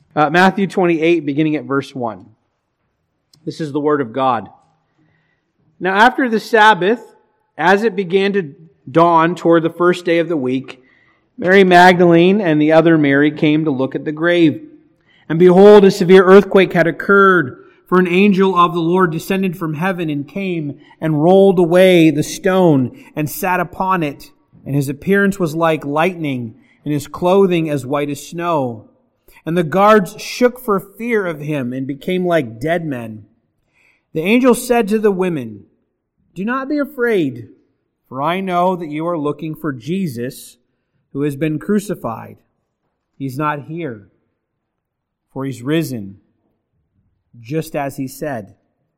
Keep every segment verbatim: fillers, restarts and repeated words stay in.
Uh, Matthew twenty-eight, beginning at verse one. This is the Word of God. Now after the Sabbath, as it began to dawn toward the first day of the week, Mary Magdalene and the other Mary came to look at the grave. And behold, a severe earthquake had occurred, for an angel of the Lord descended from heaven and came and rolled away the stone and sat upon it. And his appearance was like lightning, and his clothing as white as snow. And the guards shook for fear of him and became like dead men. The angel said to the women, "Do not be afraid, for I know that you are looking for Jesus, who has been crucified. He's not here, for he's risen, just as he said.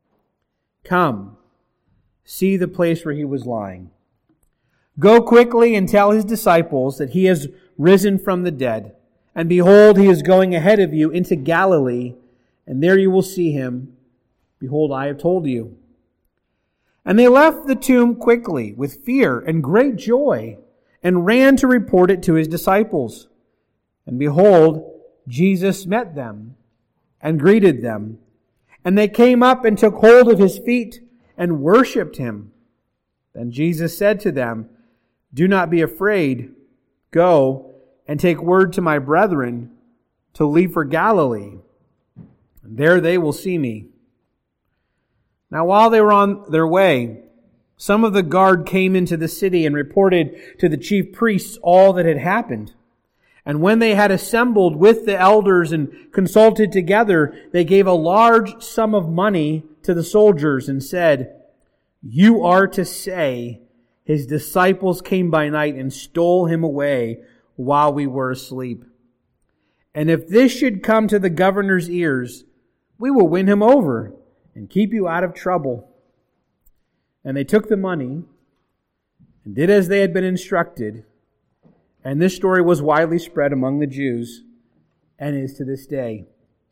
Come, see the place where he was lying. Go quickly and tell his disciples that he has risen from the dead. And behold, he is going ahead of you into Galilee, and there you will see him. Behold, I have told you." And they left the tomb quickly with fear and great joy, and ran to report it to his disciples. And behold, Jesus met them and greeted them. And they came up and took hold of his feet and worshipped him. Then Jesus said to them, "Do not be afraid. Go and take word to my brethren to leave for Galilee. And there they will see me." Now while they were on their way, some of the guard came into the city and reported to the chief priests all that had happened. And when they had assembled with the elders and consulted together, they gave a large sum of money to the soldiers and said, "You are to say, his disciples came by night and stole him away while we were asleep. And if this should come to the governor's ears, we will win him over and keep you out of trouble." And they took the money and did as they had been instructed. And this story was widely spread among the Jews and is to this day.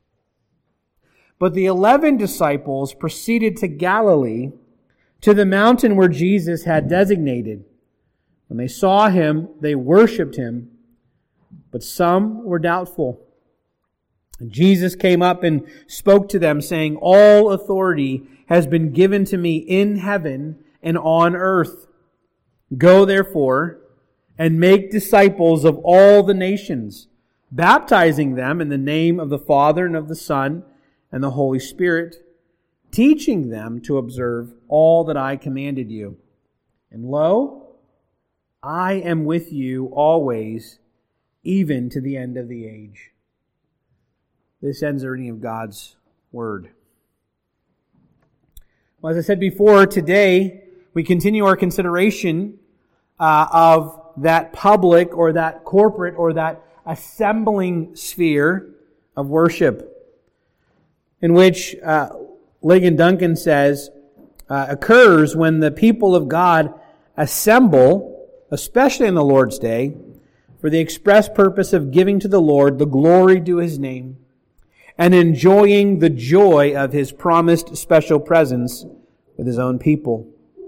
But the eleven disciples proceeded to Galilee, to the mountain where Jesus had designated. When they saw him, they worshipped him, but some were doubtful. And Jesus came up and spoke to them, saying, "All authority has been given to me in heaven and on earth. Go therefore and make disciples of all the nations, baptizing them in the name of the Father and of the Son and the Holy Spirit, teaching them to observe all that I commanded you. And lo, I am with you always, even to the end of the age." This ends the reading of God's Word. Well, as I said before, today we continue our consideration uh, of that public or that corporate or that assembling sphere of worship, in which uh, Ligon Duncan says uh, occurs when the people of God assemble, especially on the Lord's Day, for the express purpose of giving to the Lord the glory due His name, and enjoying the joy of His promised special presence with His own people.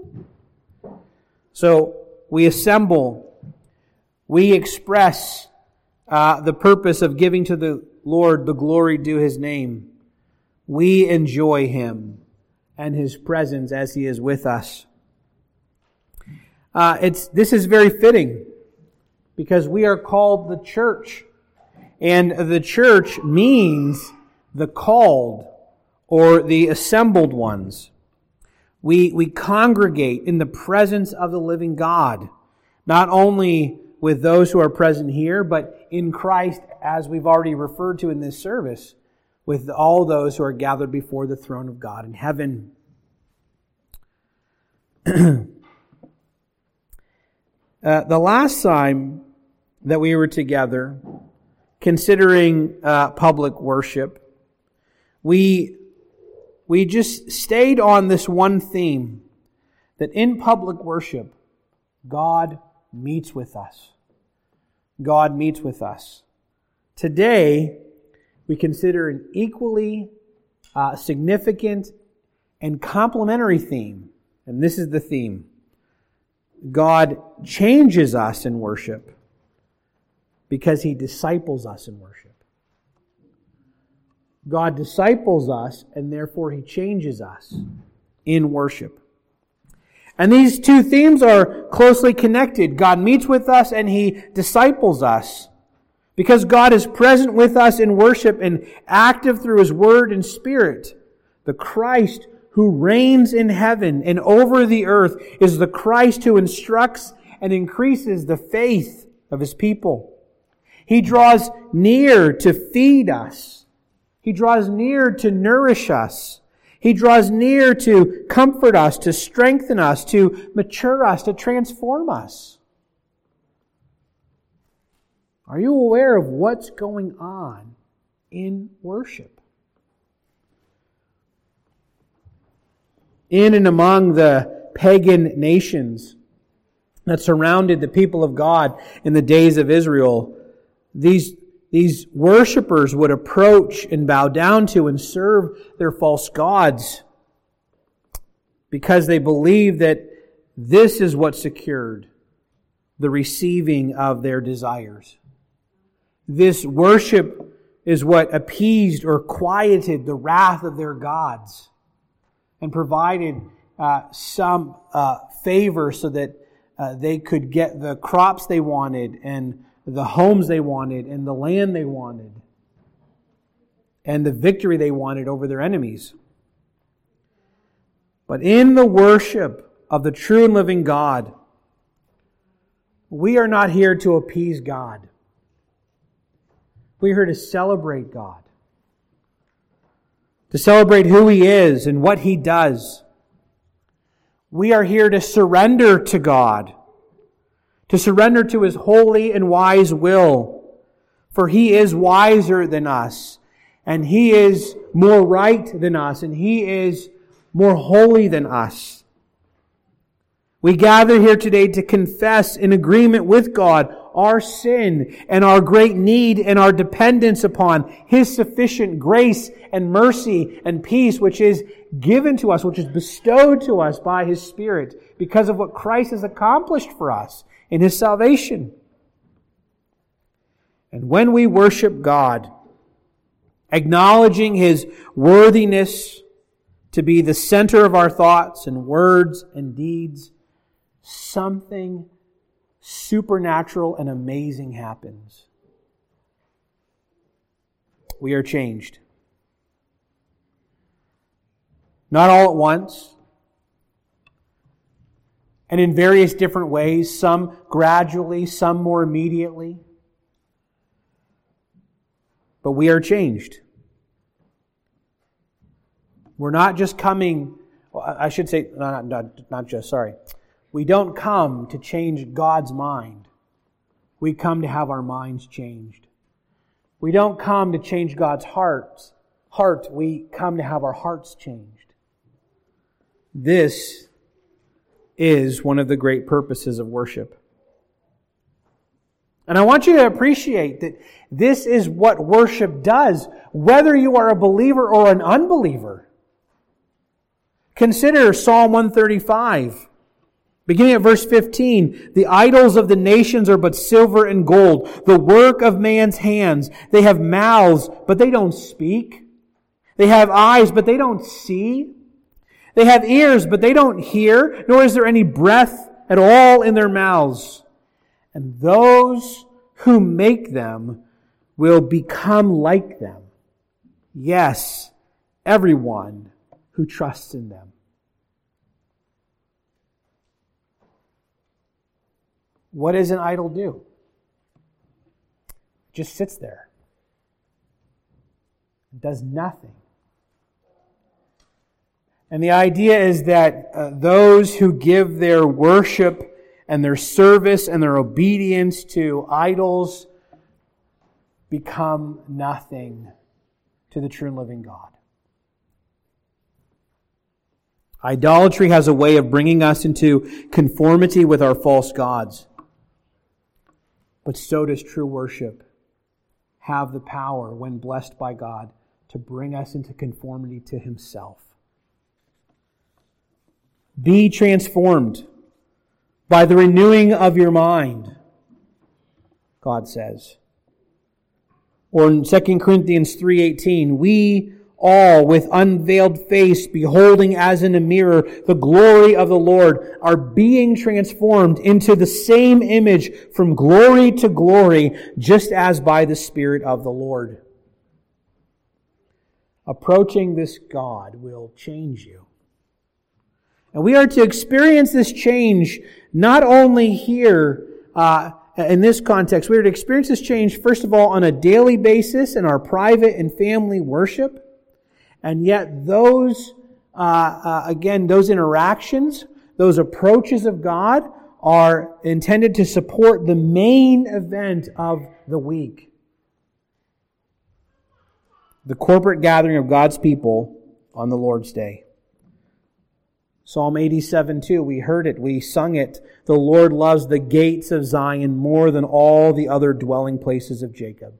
So we assemble, we express uh, the purpose of giving to the Lord the glory due His name. We enjoy Him and His presence as He is with us. Uh, it's this is very fitting because we are called the church, and the church means the called or the assembled ones. We, we congregate in the presence of the living God, not only with those who are present here, but in Christ, as we've already referred to in this service, with all those who are gathered before the throne of God in heaven. uh, the last time that we were together, considering uh, public worship, we we just stayed on this one theme, that in public worship, God meets with us. God meets with us. Today, we consider an equally uh, significant and complementary theme, and this is the theme. God changes us in worship because He disciples us in worship. God disciples us, and therefore He changes us in worship. And these two themes are closely connected. God meets with us and He disciples us. Because God is present with us in worship and active through His Word and Spirit. The Christ who reigns in heaven and over the earth is the Christ who instructs and increases the faith of His people. He draws near to feed us. He draws near to nourish us. He draws near to comfort us, to strengthen us, to mature us, to transform us. Are you aware of what's going on in worship? In and among the pagan nations that surrounded the people of God in the days of Israel, these These worshipers would approach and bow down to and serve their false gods because they believed that this is what secured the receiving of their desires. This worship is what appeased or quieted the wrath of their gods and provided uh, some uh, favor so that uh, they could get the crops they wanted and the homes they wanted, and the land they wanted, and the victory they wanted over their enemies. But in the worship of the true and living God, we are not here to appease God. We're here to celebrate God. To celebrate who He is and what He does. We are here to surrender to God. To surrender to His holy and wise will. For He is wiser than us. And He is more right than us. And He is more holy than us. We gather here today to confess in agreement with God our sin and our great need and our dependence upon His sufficient grace and mercy and peace, which is given to us, which is bestowed to us by His Spirit because of what Christ has accomplished for us in His salvation. And when we worship God, acknowledging His worthiness to be the center of our thoughts and words and deeds, something supernatural and amazing happens. We are changed. Not all at once, and in various different ways, some gradually, some more immediately. But we are changed. We're not just coming, well, I should say, not, not, not just, sorry. We don't come to change God's mind. We come to have our minds changed. We don't come to change God's heart. Heart, we come to have our hearts changed. This is one of the great purposes of worship. And I want you to appreciate that this is what worship does, whether you are a believer or an unbeliever. Consider Psalm one thirty-five. Beginning at verse fifteen, the idols of the nations are but silver and gold, the work of man's hands. They have mouths, but they don't speak. They have eyes, but they don't see. They have ears, but they don't hear, nor is there any breath at all in their mouths. And those who make them will become like them. Yes, everyone who trusts in them. What does an idol do? It just sits there. It does nothing. And the idea is that uh, those who give their worship and their service and their obedience to idols become nothing to the true and living God. Idolatry has a way of bringing us into conformity with our false gods. But so does true worship have the power, when blessed by God, to bring us into conformity to Himself. Be transformed by the renewing of your mind, God says. Or in Second Corinthians three eighteen, we all with unveiled face, beholding as in a mirror the glory of the Lord, are being transformed into the same image from glory to glory, just as by the Spirit of the Lord. Approaching this God will change you. And we are to experience this change not only here uh, in this context. We are to experience this change, first of all, on a daily basis in our private and family worship. And yet those, uh, uh, again, those interactions, those approaches of God are intended to support the main event of the week. The corporate gathering of God's people on the Lord's Day. Psalm eighty-seven two, we heard it, we sung it. The Lord loves the gates of Zion more than all the other dwelling places of Jacob.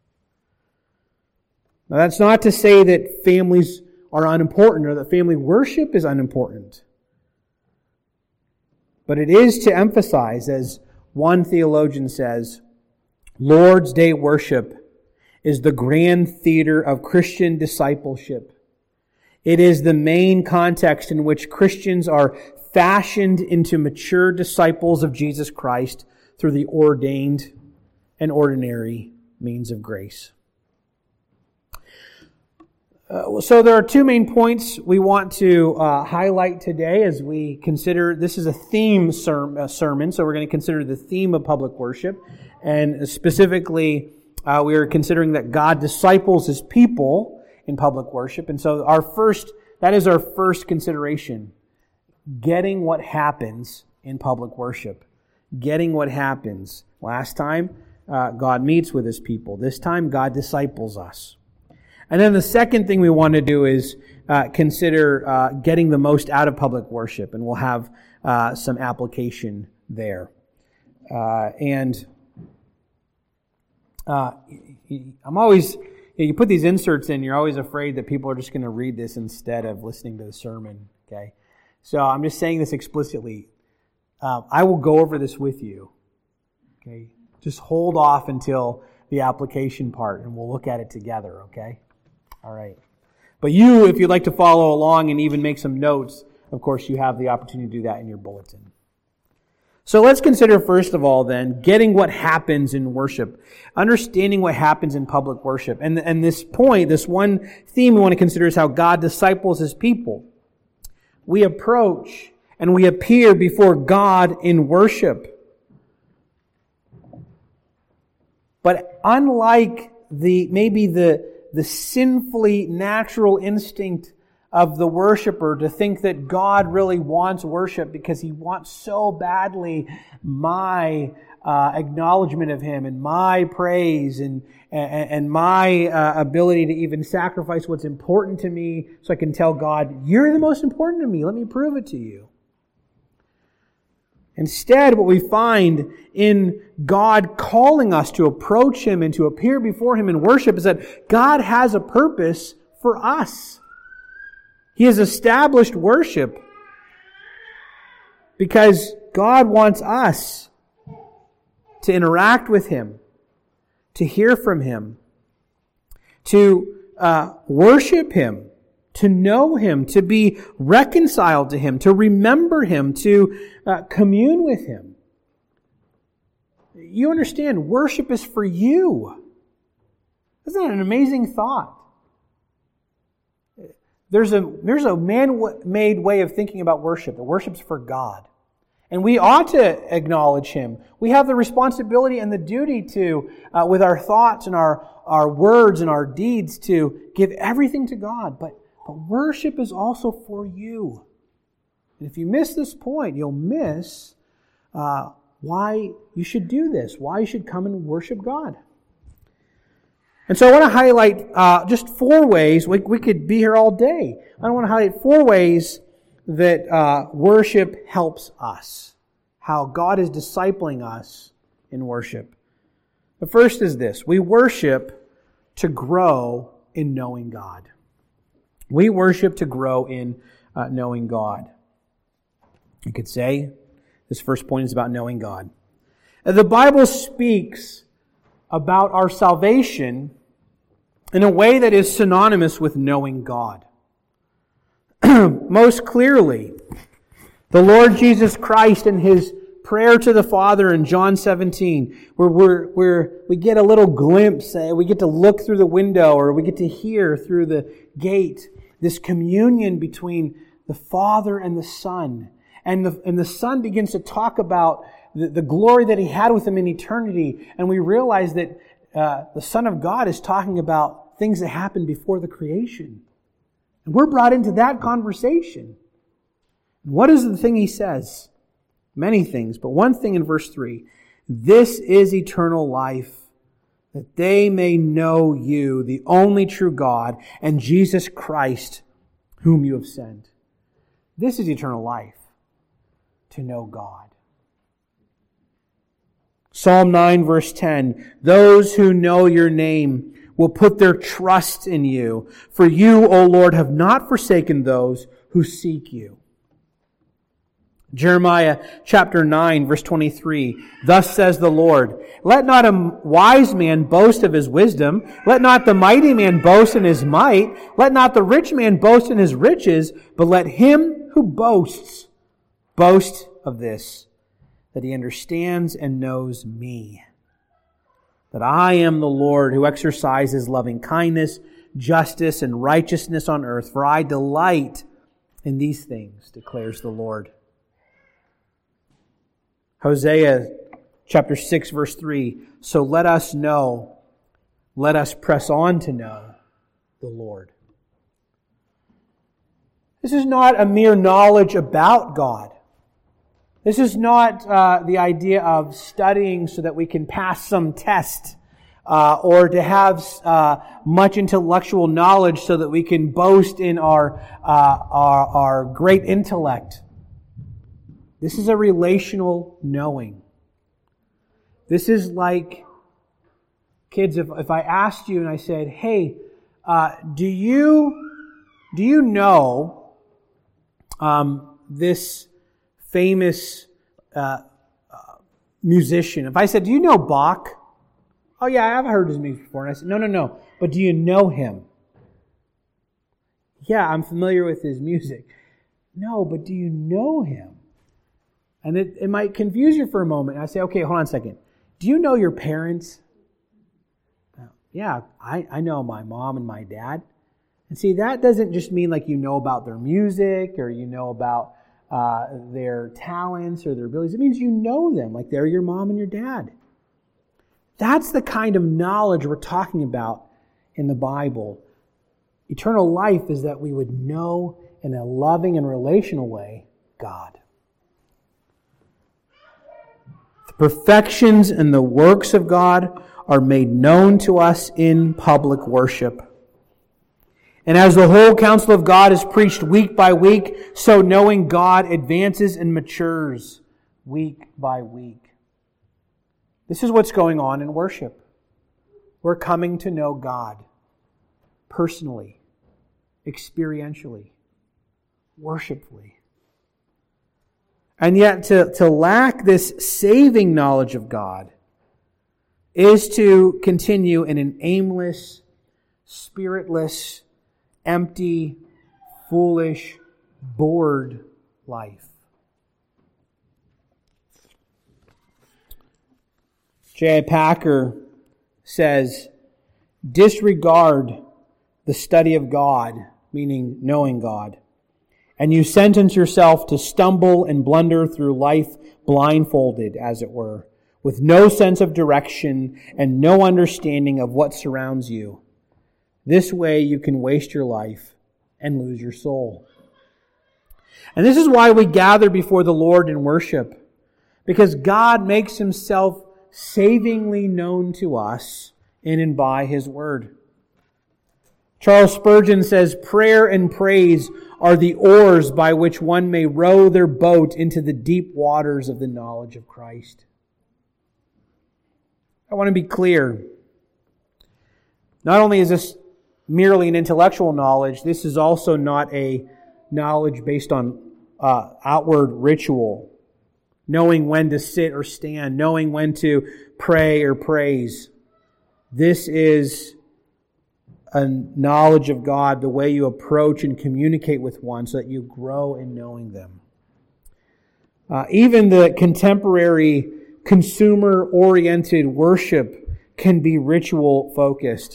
Now that's not to say that families are unimportant or that family worship is unimportant. But it is to emphasize, as one theologian says, Lord's Day worship is the grand theater of Christian discipleship. It is the main context in which Christians are fashioned into mature disciples of Jesus Christ through the ordained and ordinary means of grace. Uh, so there are two main points we want to uh, highlight today as we consider, this is a theme ser- uh, sermon, so we're going to consider the theme of public worship. And specifically, uh, we are considering that God disciples His people in public worship. And so our first, that is our first consideration. Getting what happens in public worship. Getting what happens. Last time, uh, God meets with His people. This time, God disciples us. And then the second thing we want to do is uh, consider uh, getting the most out of public worship. And we'll have uh, some application there. Uh, and uh, I'm always... You put these inserts in, you're always afraid that people are just going to read this instead of listening to the sermon, okay? So I'm just saying this explicitly. Um, I will go over this with you, okay? Just hold off until the application part, and we'll look at it together, okay? All right. But you, if you'd like to follow along and even make some notes, of course, you have the opportunity to do that in your bulletin. So let's consider, first of all, then, getting what happens in worship. Understanding what happens in public worship. And, and this point, this one theme we want to consider is how God disciples His people. We approach and we appear before God in worship. But unlike the, maybe the, the sinfully natural instinct of the worshiper to think that God really wants worship because He wants so badly my uh, acknowledgement of Him and my praise and and, and my uh, ability to even sacrifice what's important to me so I can tell God, you're the most important to me. Let me prove it to you. Instead, what we find in God calling us to approach Him and to appear before Him in worship is that God has a purpose for us. He has established worship because God wants us to interact with Him, to hear from Him, to uh, worship Him, to know Him, to be reconciled to Him, to remember Him, to uh, commune with Him. You understand, worship is for you. Isn't that an amazing thought? There's a there's a man-made way of thinking about worship. The worship's for God. And we ought to acknowledge Him. We have the responsibility and the duty to, uh, with our thoughts and our, our words and our deeds, to give everything to God. But, but worship is also for you. And if you miss this point, you'll miss uh, why you should do this, why you should come and worship God. And so I want to highlight uh, just four ways. We, we could be here all day. I want to highlight four ways that uh, worship helps us. How God is discipling us in worship. The first is this. We worship to grow in knowing God. We worship to grow in uh, knowing God. You could say this first point is about knowing God. The Bible speaks about our salvation in a way that is synonymous with knowing God. Most clearly, the Lord Jesus Christ in His prayer to the Father in John seventeen, where we're, where we get a little glimpse, we get to look through the window, or we get to hear through the gate, this communion between the Father and the Son. And the, and the Son begins to talk about the, the glory that He had with Him in eternity. And we realize that uh, the Son of God is talking about things that happened before the creation. And we're brought into that conversation. What is the thing He says? Many things, but one thing in verse three. This is eternal life, that they may know You, the only true God, and Jesus Christ, whom You have sent. This is eternal life, to know God. Psalm nine verse ten, those who know Your name will put their trust in You, for You, O Lord, have not forsaken those who seek You. Jeremiah chapter nine verse twenty-three, thus says the Lord, let not a wise man boast of his wisdom, let not the mighty man boast in his might, let not the rich man boast in his riches, but let him who boasts boast of this, that he understands and knows Me, that I am the Lord who exercises loving kindness, justice, and righteousness on earth, for I delight in these things, declares the Lord. Hosea chapter six verse three, so let us know, let us press on to know the Lord. This is not a mere knowledge about God. This is not uh, the idea of studying so that we can pass some test uh, or to have uh, much intellectual knowledge so that we can boast in our, uh, our, our great intellect. This is a relational knowing. This is like, kids, if, if I asked you and I said, hey, uh, do you, do you know um, this famous uh, uh, musician? If I said, do you know Bach? Oh yeah, I've heard his music before. And I said, no, no, no. But do you know him? Yeah, I'm familiar with his music. No, but do you know him? And it, it might confuse you for a moment. I say, okay, hold on a second. Do you know your parents? Uh, yeah, I, I know my mom and my dad. And see, that doesn't just mean like you know about their music or you know about uh, their talents or their abilities. It means you know them, like they're your mom and your dad. That's the kind of knowledge we're talking about in the Bible. Eternal life is that we would know in a loving and relational way God. The perfections and the works of God are made known to us in public worship. And as the whole counsel of God is preached week by week, so knowing God advances and matures week by week. This is what's going on in worship. We're coming to know God personally, experientially, worshipfully. And yet to, to lack this saving knowledge of God is to continue in an aimless, spiritless, empty, foolish, bored life. J I Packer says, disregard the study of God, meaning knowing God, and you sentence yourself to stumble and blunder through life blindfolded, as it were, with no sense of direction and no understanding of what surrounds you. This way you can waste your life and lose your soul. And this is why we gather before the Lord in worship, because God makes Himself savingly known to us in and by His Word. Charles Spurgeon says, prayer and praise are the oars by which one may row their boat into the deep waters of the knowledge of Christ. I want to be clear. Not only is this merely an intellectual knowledge, this is also not a knowledge based on uh, outward ritual. Knowing when to sit or stand, knowing when to pray or praise. This is a knowledge of God, the way you approach and communicate with one so that you grow in knowing them. Uh, even the contemporary consumer-oriented worship can be ritual-focused.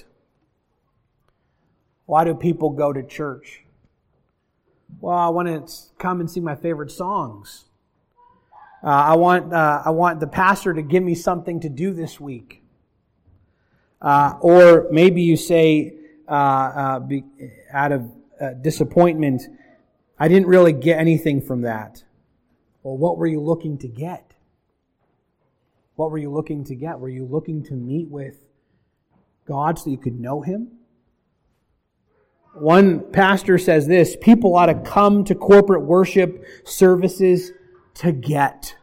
Why do people go to church? Well, I want to come and sing my favorite songs. Uh, I want uh, I want the pastor to give me something to do this week. Uh, or maybe you say, uh, uh, be, out of uh, disappointment, I didn't really get anything from that. Well, what were you looking to get? What were you looking to get? Were you looking to meet with God so you could know Him? One pastor says this: people ought to come to corporate worship services to get.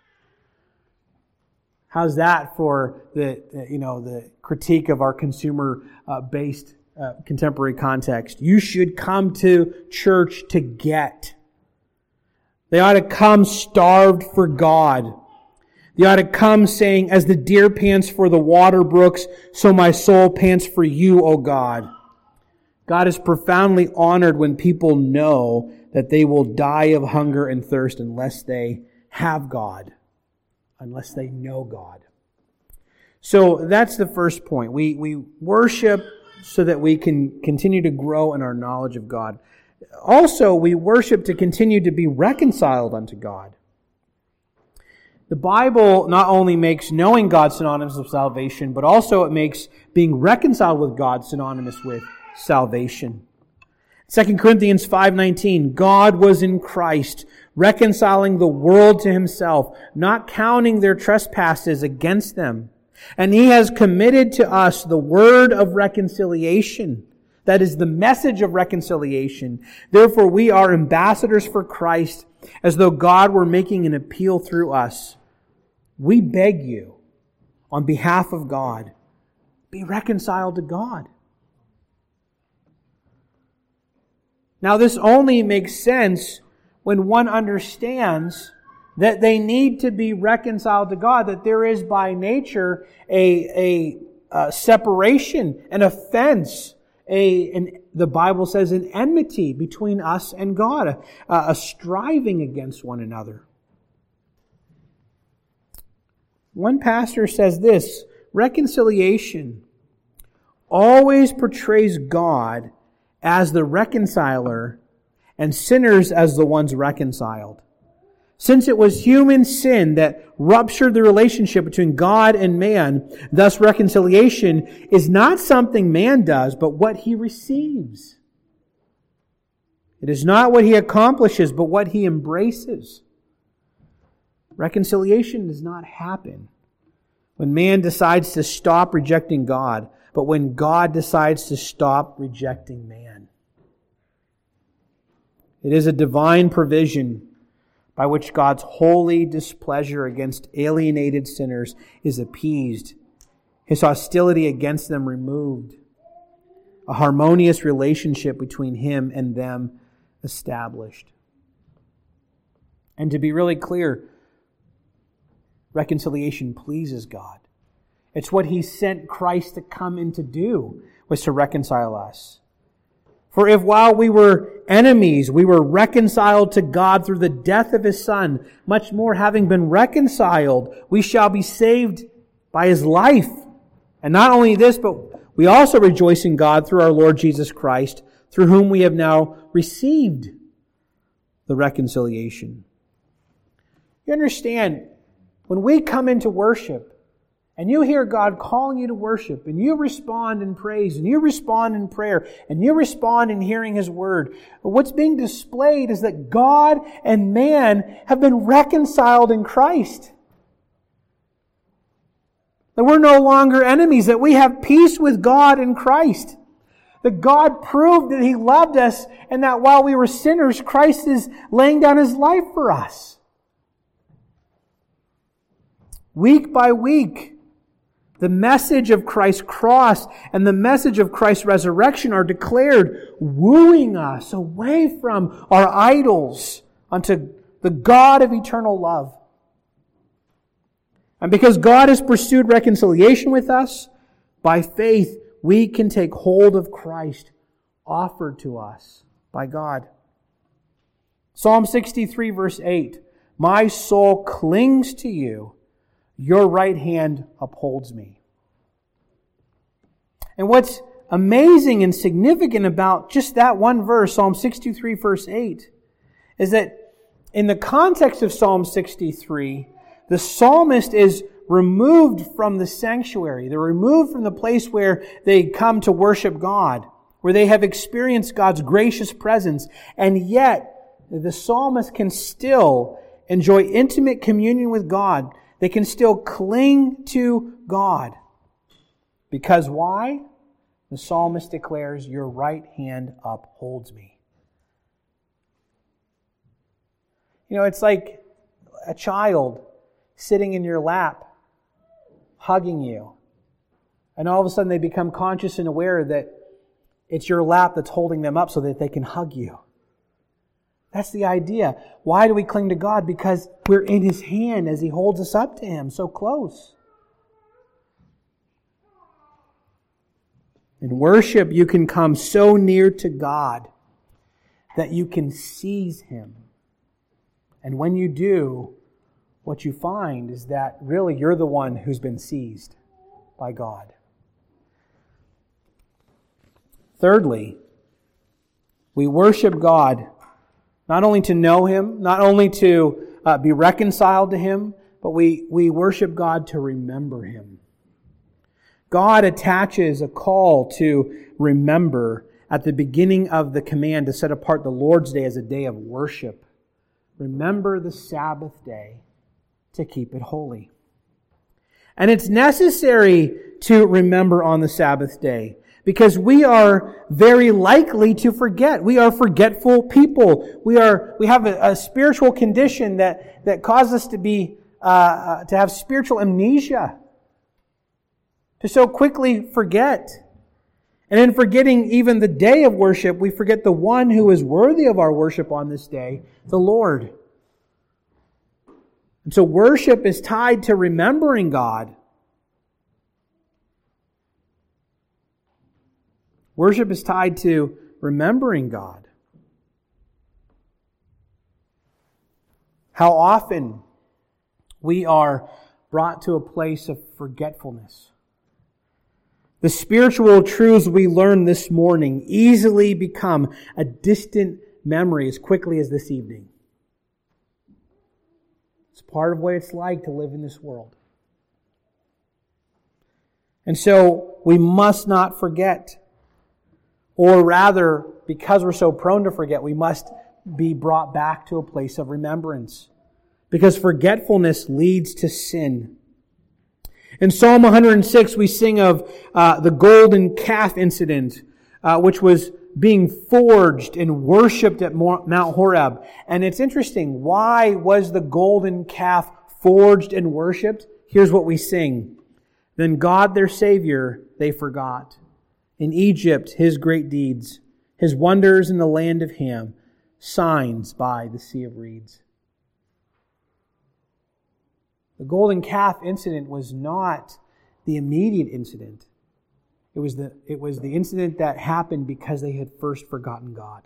How's that for the, you know, the critique of our consumer-based uh, contemporary context? You should come to church to get. They ought to come starved for God. They ought to come saying, as the deer pants for the water brooks, so my soul pants for you, O God. God is profoundly honored when people know that they will die of hunger and thirst unless they have God, unless they know God. So that's the first point. We, we worship so that we can continue to grow in our knowledge of God. Also, we worship to continue to be reconciled unto God. The Bible not only makes knowing God synonymous with salvation, but also it makes being reconciled with God synonymous with salvation. Second Corinthians five nineteen, God was in Christ, reconciling the world to Himself, not counting their trespasses against them. And He has committed to us the word of reconciliation. That is the message of reconciliation. Therefore, we are ambassadors for Christ, as though God were making an appeal through us. We beg you, on behalf of God, be reconciled to God. Now, this only makes sense when one understands that they need to be reconciled to God, that there is by nature a, a, a separation, an offense, a, an, the Bible says an enmity between us and God, a, a striving against one another. One pastor says this: reconciliation always portrays God as the reconciler and sinners as the ones reconciled. Since it was human sin that ruptured the relationship between God and man, thus reconciliation is not something man does, but what he receives. It is not what he accomplishes, but what he embraces. Reconciliation does not happen when man decides to stop rejecting God, but when God decides to stop rejecting man. It is a divine provision by which God's holy displeasure against alienated sinners is appeased, His hostility against them removed, a harmonious relationship between Him and them established. And to be really clear, reconciliation pleases God. It's what He sent Christ to come in to do, was to reconcile us. For if while we were enemies, we were reconciled to God through the death of His Son, much more having been reconciled, we shall be saved by His life. And not only this, but we also rejoice in God through our Lord Jesus Christ, through whom we have now received the reconciliation. You understand, when we come into worship, and you hear God calling you to worship, and you respond in praise, and you respond in prayer, and you respond in hearing His Word, what's being displayed is that God and man have been reconciled in Christ. That we're no longer enemies, that we have peace with God in Christ. That God proved that He loved us, and that while we were sinners, Christ is laying down His life for us. Week by week, the message of Christ's cross and the message of Christ's resurrection are declared, wooing us away from our idols unto the God of eternal love. And because God has pursued reconciliation with us, by faith we can take hold of Christ offered to us by God. Psalm sixty-three, verse eight. My soul clings to you. Your right hand upholds me. And what's amazing and significant about just that one verse, Psalm sixty-three, verse eight, is that in the context of Psalm sixty-three, the psalmist is removed from the sanctuary. They're removed from the place where they come to worship God, where they have experienced God's gracious presence, and yet the psalmist can still enjoy intimate communion with God. They can still cling to God. Because why? The psalmist declares, your right hand upholds me. You know, it's like a child sitting in your lap, hugging you. And all of a sudden they become conscious and aware that it's your lap that's holding them up so that they can hug you. That's the idea. Why do we cling to God? Because we're in His hand as He holds us up to Him so close. In worship, you can come so near to God that you can seize Him. And when you do, what you find is that really you're the one who's been seized by God. Thirdly, we worship God not only to know Him, not only to uh, be reconciled to Him, but we, we worship God to remember Him. God attaches a call to remember at the beginning of the command to set apart the Lord's Day as a day of worship. Remember the Sabbath day to keep it holy. And it's necessary to remember on the Sabbath day because we are very likely to forget. We are forgetful people. We are we have a, a spiritual condition that, that causes us to be uh, uh, to have spiritual amnesia, to so quickly forget. And in forgetting even the day of worship, we forget the one who is worthy of our worship on this day, the Lord. And so worship is tied to remembering God. Worship is tied to remembering God. How often we are brought to a place of forgetfulness. The spiritual truths we learn this morning easily become a distant memory as quickly as this evening. It's part of what it's like to live in this world. And so we must not forget. Or rather, because we're so prone to forget, we must be brought back to a place of remembrance. Because forgetfulness leads to sin. In Psalm one hundred six, we sing of uh, the golden calf incident, uh, which was being forged and worshipped at Mount Horeb. And it's interesting, why was the golden calf forged and worshipped? Here's what we sing. Then God, their Savior, they forgot. In Egypt, His great deeds, His wonders in the land of Ham, signs by the Sea of Reeds. The golden calf incident was not the immediate incident. It was the, it was the incident that happened because they had first forgotten God.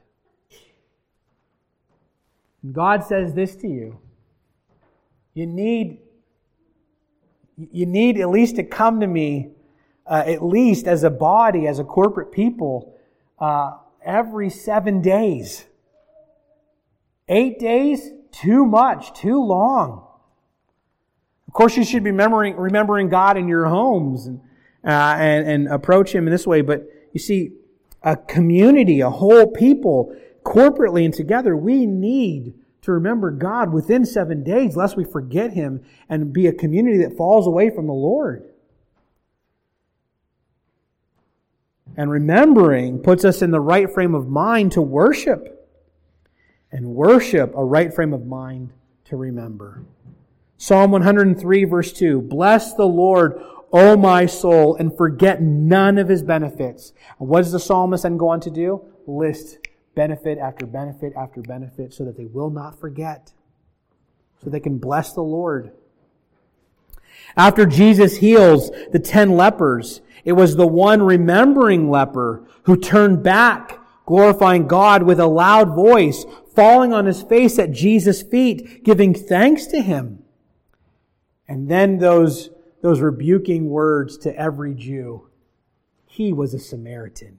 And God says this to you. You need, you need at least to come to me, uh, at least as a body, as a corporate people, uh, every seven days. Eight days? Too much, too long. Of course, you should be remembering, remembering God in your homes and, uh, and, and approach Him in this way. But you see, a community, a whole people, corporately and together, we need to remember God within seven days, lest we forget Him and be a community that falls away from the Lord. And remembering puts us in the right frame of mind to worship. And worship, a right frame of mind to remember. Psalm one hundred three, verse two. Bless the Lord, O my soul, and forget none of His benefits. And what does the psalmist then go on to do? List benefit after benefit after benefit so that they will not forget. So they can bless the Lord. After Jesus heals the ten lepers, it was the one remembering leper who turned back, glorifying God with a loud voice, falling on his face at Jesus' feet, giving thanks to him. And then those, those rebuking words to every Jew. He was a Samaritan.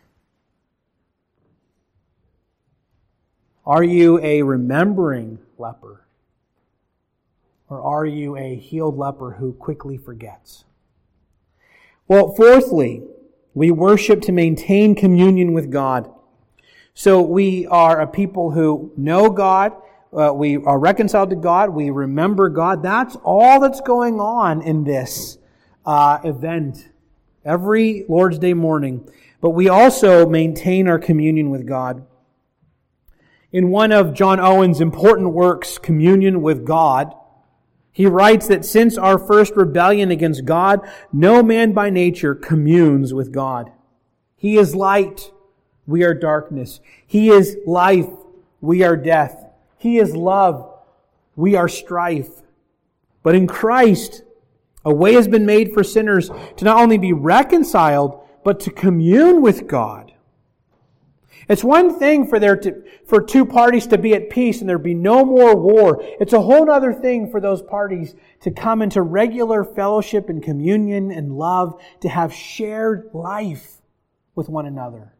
Are you a remembering leper? Or are you a healed leper who quickly forgets? Well, fourthly, we worship to maintain communion with God. So we are a people who know God, uh, we are reconciled to God, we remember God. That's all that's going on in this uh, event every Lord's Day morning. But we also maintain our communion with God. In one of John Owen's important works, Communion with God, he writes that since our first rebellion against God, no man by nature communes with God. He is light, we are darkness. He is life, we are death. He is love, we are strife. But in Christ, a way has been made for sinners to not only be reconciled, but to commune with God. It's one thing for there to, for two parties to be at peace and there be no more war. It's a whole other thing for those parties to come into regular fellowship and communion and love, to have shared life with one another.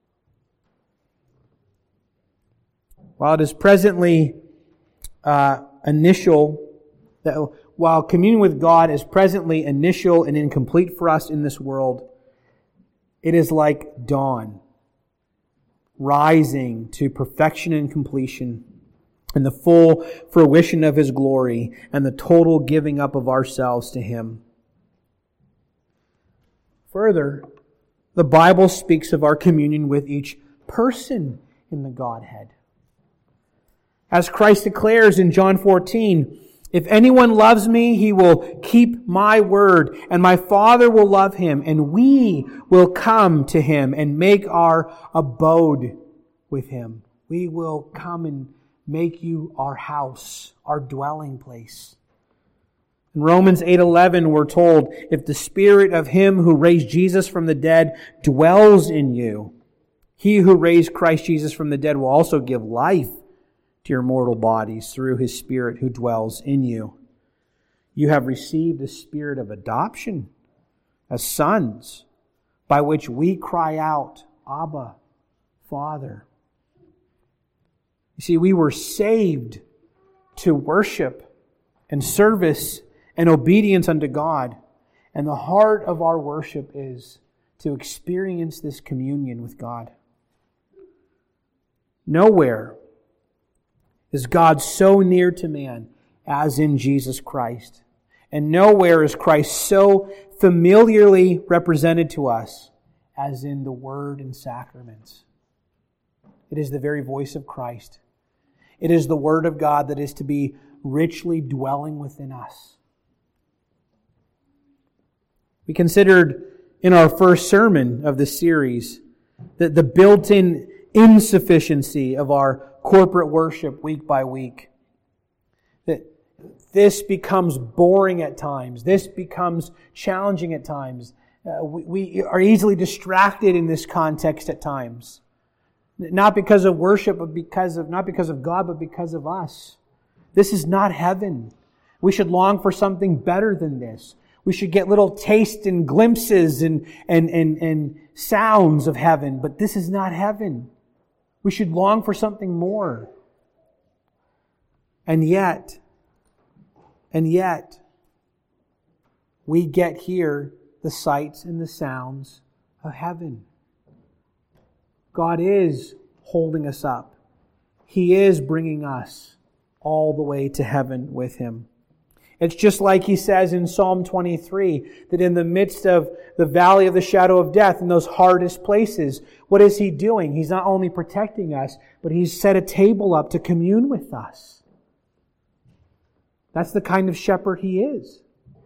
While it is presently uh, initial, that while communion with God is presently initial and incomplete for us in this world, it is like dawn, rising to perfection and completion, and the full fruition of His glory, and the total giving up of ourselves to Him. Further, the Bible speaks of our communion with each person in the Godhead. As Christ declares in John fourteen, if anyone loves me, he will keep my word, and my Father will love him, and we will come to him and make our abode with him. We will come and make you our house, our dwelling place. In Romans eight eleven, we're told, if the Spirit of Him who raised Jesus from the dead dwells in you, He who raised Christ Jesus from the dead will also give life to your mortal bodies through His Spirit who dwells in you. You have received the Spirit of adoption as sons, by which we cry out, Abba, Father. You see, we were saved to worship and service and obedience unto God. And the heart of our worship is to experience this communion with God. Nowhere is God so near to man as in Jesus Christ. And nowhere is Christ so familiarly represented to us as in the Word and sacraments. It is the very voice of Christ. It is the Word of God that is to be richly dwelling within us. We considered in our first sermon of this series that the built-in insufficiency of our corporate worship week by week. That this becomes boring at times. This becomes challenging at times. Uh, we, we are easily distracted in this context at times. Not because of worship, but because of, not because of God, but because of us. This is not heaven. We should long for something better than this. We should get little tastes and glimpses and, and, and, and sounds of heaven, but this is not heaven. We should long for something more. And yet, and yet, we get here the sights and the sounds of heaven. God is holding us up. He is bringing us all the way to heaven with Him. It's just like He says in Psalm twenty-three, that in the midst of the valley of the shadow of death, in those hardest places, what is He doing? He's not only protecting us, but He's set a table up to commune with us. That's the kind of shepherd He is.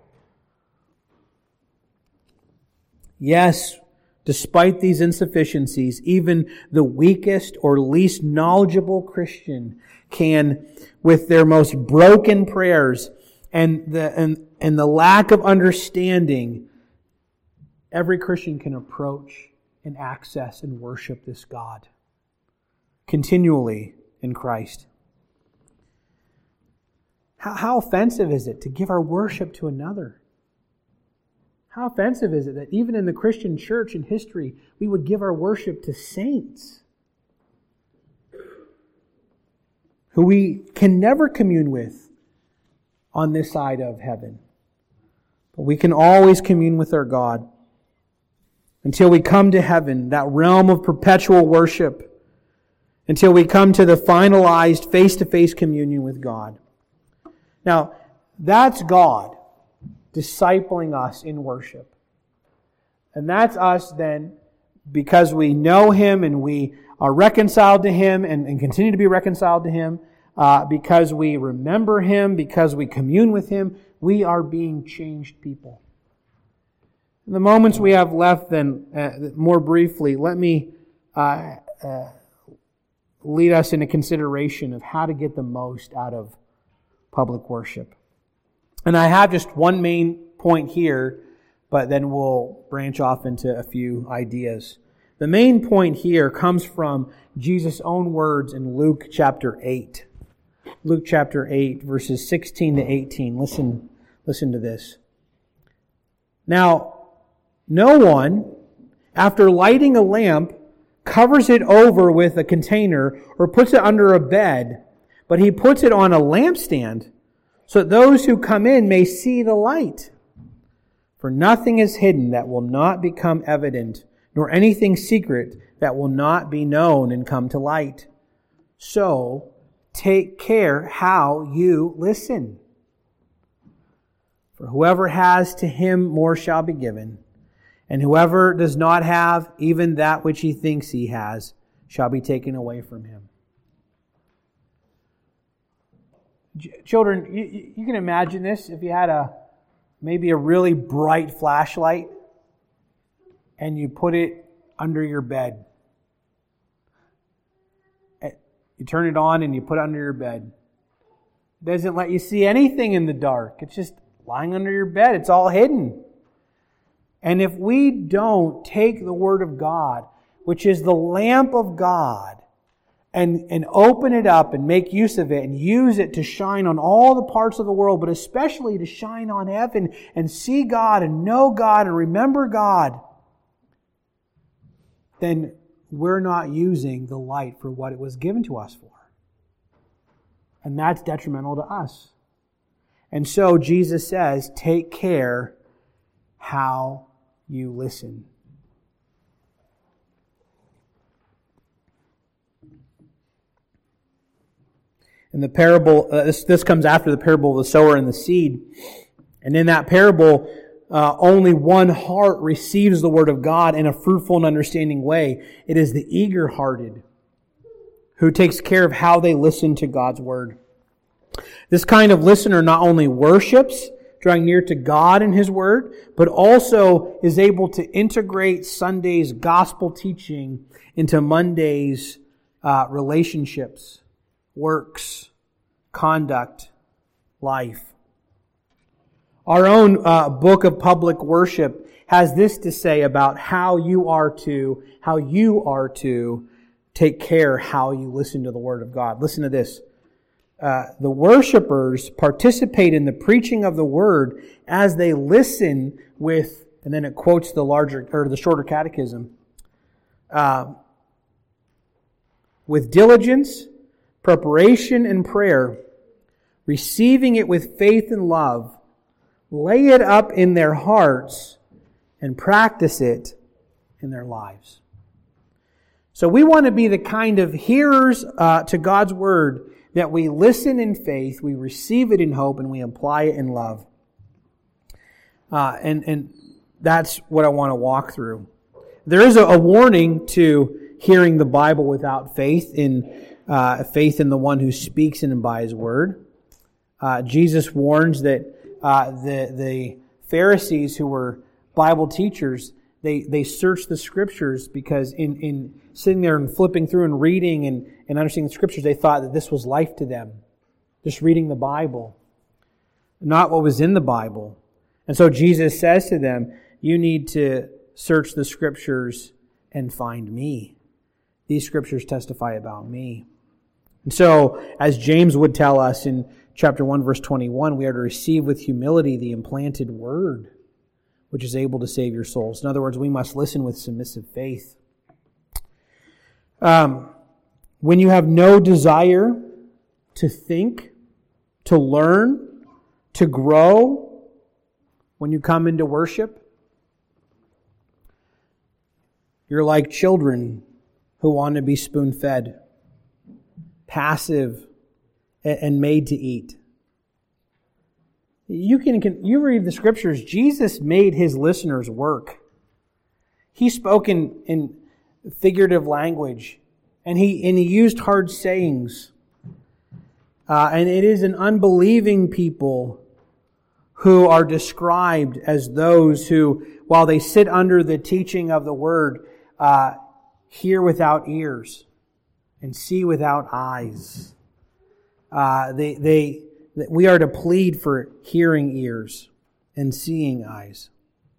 Yes, despite these insufficiencies, even the weakest or least knowledgeable Christian can, with their most broken prayers, and the and, and the lack of understanding, every Christian can approach and access and worship this God continually in Christ. How, how offensive is it to give our worship to another? How offensive is it that even in the Christian church in history, we would give our worship to saints who we can never commune with on this side of heaven? But we can always commune with our God until we come to heaven, that realm of perpetual worship, until we come to the finalized face-to-face communion with God. Now, that's God discipling us in worship. And that's us then, because we know Him and we are reconciled to Him and, and continue to be reconciled to Him, uh, because we remember Him, because we commune with Him, we are being changed people. In the moments we have left, then, uh, more briefly, let me uh, uh, lead us in a consideration of how to get the most out of public worship. And I have just one main point here, but then we'll branch off into a few ideas. The main point here comes from Jesus' own words in Luke chapter eight. Luke chapter eight, verses sixteen to eighteen. Listen, listen to this. Now, no one, after lighting a lamp, covers it over with a container or puts it under a bed, but he puts it on a lampstand, so that those who come in may see the light. For nothing is hidden that will not become evident, nor anything secret that will not be known and come to light. So, take care how you listen. For whoever has, to him more shall be given, and whoever does not have, even that which he thinks he has, shall be taken away from him. Children, you, you can imagine this if you had a maybe a really bright flashlight and you put it under your bed. You turn it on and you put it under your bed. It doesn't let you see anything in the dark. It's just lying under your bed. It's all hidden. And if we don't take the Word of God, which is the lamp of God, And, and open it up and make use of it and use it to shine on all the parts of the world, but especially to shine on heaven and see God and know God and remember God, then we're not using the light for what it was given to us for. And that's detrimental to us. And so Jesus says, take care how you listen. In the parable, uh, this, this comes after the parable of the sower and the seed. And in that parable, uh, only one heart receives the Word of God in a fruitful and understanding way. It is the eager-hearted who takes care of how they listen to God's Word. This kind of listener not only worships, drawing near to God and His Word, but also is able to integrate Sunday's gospel teaching into Monday's uh, relationships, works, conduct, life. Our own uh, book of public worship has this to say about how you are to, how you are to take care how you listen to the Word of God. Listen to this. Uh, the worshipers participate in the preaching of the Word as they listen with, and then it quotes the larger or the shorter catechism, uh, with diligence, preparation, and prayer, receiving it with faith and love, lay it up in their hearts, and practice it in their lives. So we want to be the kind of hearers uh, to God's Word that we listen in faith, we receive it in hope, and we apply it in love. Uh, and, and that's what I want to walk through. There is a, a warning to hearing the Bible without faith, in uh, faith in the one who speaks and by His Word. Uh, Jesus warns that uh, the the Pharisees who were Bible teachers, they they searched the Scriptures because in, in sitting there and flipping through and reading and, and understanding the Scriptures, they thought that this was life to them, just reading the Bible. not what was in the Bible. And so Jesus says to them, you need to search the Scriptures and find me. These Scriptures testify about me. And so, as James would tell us in chapter one, verse twenty-one, we are to receive with humility the implanted word, which is able to save your souls. In other words, we must listen with submissive faith. Um, when you have no desire to think, to learn, to grow, when you come into worship, you're like children who want to be spoon-fed, passive, and made to eat. You can, can you read the Scriptures, Jesus made His listeners work. He spoke in, in figurative language, and he, and he used hard sayings. Uh, and it is an unbelieving people who are described as those who, while they sit under the teaching of the Word, uh, hear without ears and see without eyes. Uh, they, they, we are to plead for hearing ears and seeing eyes.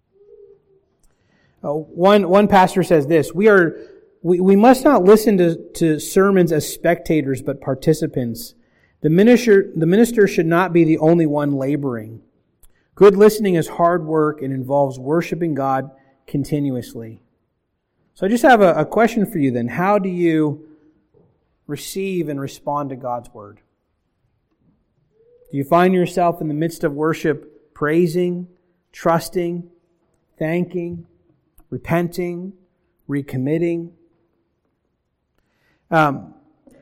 Uh, one, one pastor says this, we are, we, we must not listen to, to sermons as spectators, but participants. The minister, the minister should not be the only one laboring. Good listening is hard work and involves worshiping God continuously. So I just have a, a question for you then. How do you receive and respond to God's Word? Do you find yourself in the midst of worship praising, trusting, thanking, repenting, recommitting? Um,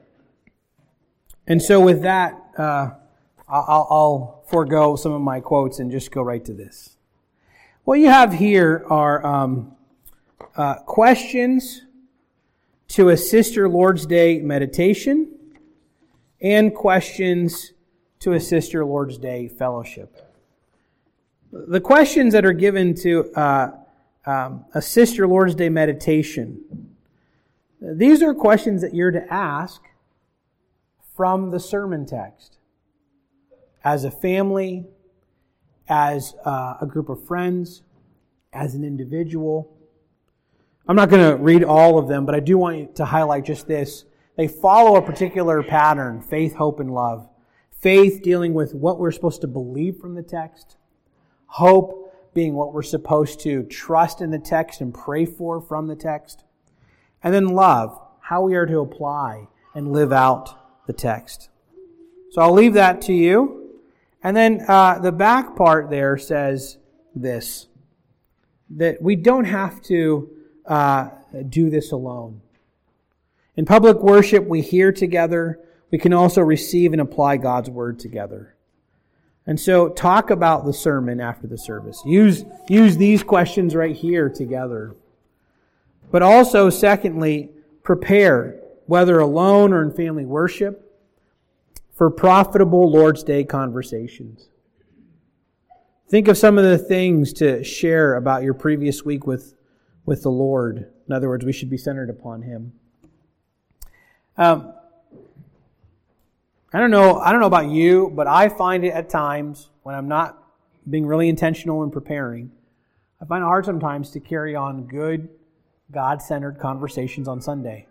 and so with that, uh, I'll, I'll forego some of my quotes and just go right to this. What you have here are um, uh, questions to assist your Lord's Day meditation and questions to assist your Lord's Day fellowship. The questions that are given to uh, um, assist your Lord's Day meditation, these are questions that you're to ask from the sermon text. As a family, as uh, a group of friends, as an individual. I'm not going to read all of them, but I do want to highlight just this. They follow a particular pattern: faith, hope, and love. Faith dealing with what we're supposed to believe from the text. Hope being what we're supposed to trust in the text and pray for from the text. And then love, how we are to apply and live out the text. So I'll leave that to you. And then uh, the back part there says this, that we don't have to uh, do this alone. In public worship, we hear together. We can also receive and apply God's Word together. And so talk about the sermon after the service. Use, use these questions right here together. But also, secondly, prepare, whether alone or in family worship, for profitable Lord's Day conversations. Think of some of the things to share about your previous week with, with the Lord. In other words, we should be centered upon Him. Um, I don't know, I don't know about you, but I find it at times when I'm not being really intentional in preparing, I find it hard sometimes to carry on good, God-centered conversations on Sunday.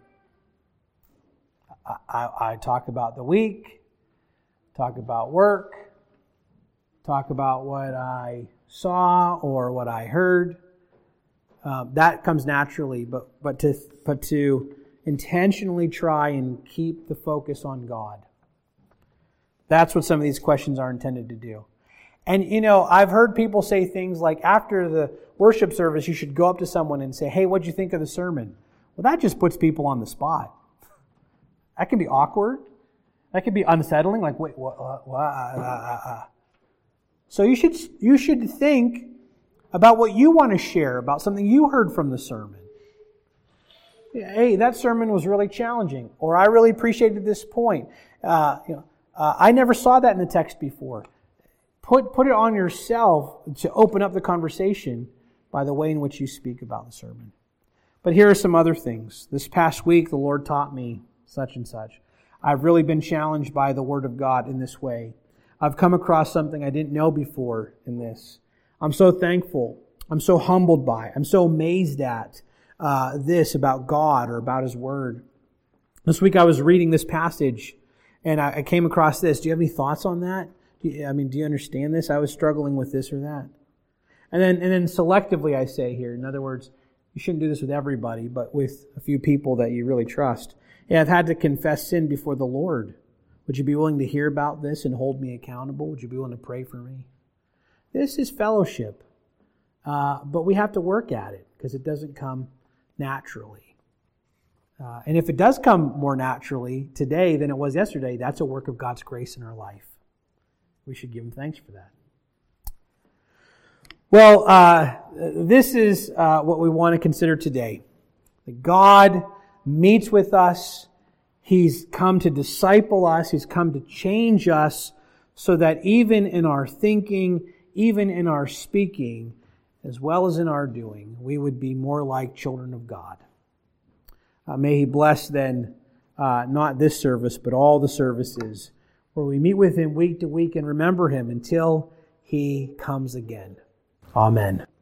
I, I, I talk about the week, talk about work, talk about what I saw or what I heard. Um, that comes naturally, but but to but to intentionally try and keep the focus on God. That's what some of these questions are intended to do. And, you know, I've heard people say things like, after the worship service, you should go up to someone and say, hey, what'd you think of the sermon? Well, that just puts people on the spot. That can be awkward. That can be unsettling. Like, wait, what? what, what uh, uh, uh. So you should you should think about what you want to share, about something you heard from the sermon. Hey, that sermon was really challenging, or I really appreciated this point. Uh, you know, uh, I never saw that in the text before. Put put it on yourself to open up the conversation by the way in which you speak about the sermon. But here are some other things. This past week, the Lord taught me such and such. I've really been challenged by the Word of God in this way. I've come across something I didn't know before in this. I'm so thankful. I'm so humbled by. I'm so amazed at uh, this about God or about His Word. This week I was reading this passage and I, I came across this. Do you have any thoughts on that? Do you, I mean, do you understand this? I was struggling with this or that. And then, and then selectively I say here, in other words, you shouldn't do this with everybody, but with a few people that you really trust. Yeah, I've had to confess sin before the Lord. Would you be willing to hear about this and hold me accountable? Would you be willing to pray for me? This is fellowship. Uh, but we have to work at it because it doesn't come naturally. Uh, and if it does come more naturally today than it was yesterday, that's a work of God's grace in our life. We should give Him thanks for that. Well, uh, this is uh, what we want to consider today. That God meets with us. He's come to disciple us. He's come to change us so that even in our thinking, even in our speaking, as well as in our doing, we would be more like children of God. Uh, may He bless then, uh, not this service, but all the services where we meet with Him week to week and remember Him until He comes again. Amen.